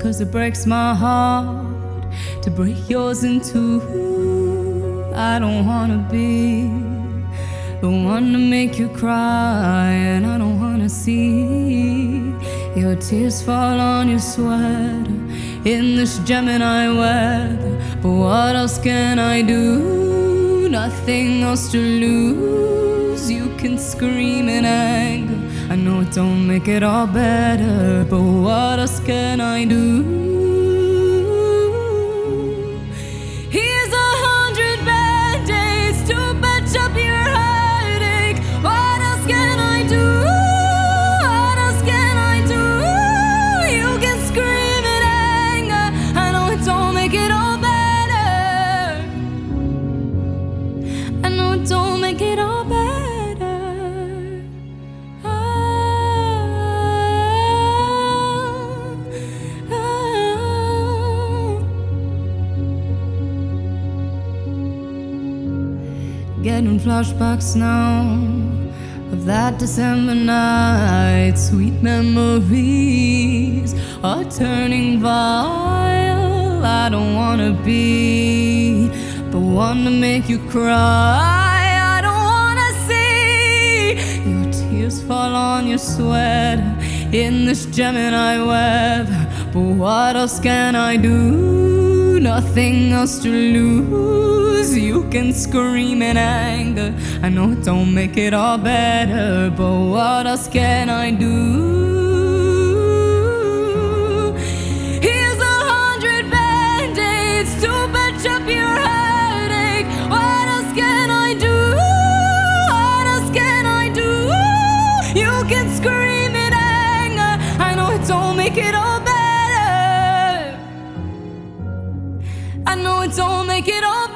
'cause it breaks my heart to break yours in two. I don't wanna be the one to make you cry, and I don't wanna see your tears fall on your sweater in this Gemini weather. But what else can I do? Nothing else to lose. You can scream in anger, I know it don't make it all better, but what else can I do? Here's 100 band-aids to patch up your heartache. What else can I do? What else can I do? You can scream in anger, I know it don't make it all better. I know it don't make it all better. Getting flashbacks now of that December night. Sweet memories are turning vile. I don't wanna be the one to make you cry. I don't wanna see your tears fall on your sweater in this Gemini weather. But what else can I do? Nothing else to lose. You can scream in anger, I know it don't make it all better, but what else can I do? Here's 100 band-aids to patch up your heartache. What else can I do? What else can I do? You can scream in anger, I know it don't make it all better. I know it don't make it all better.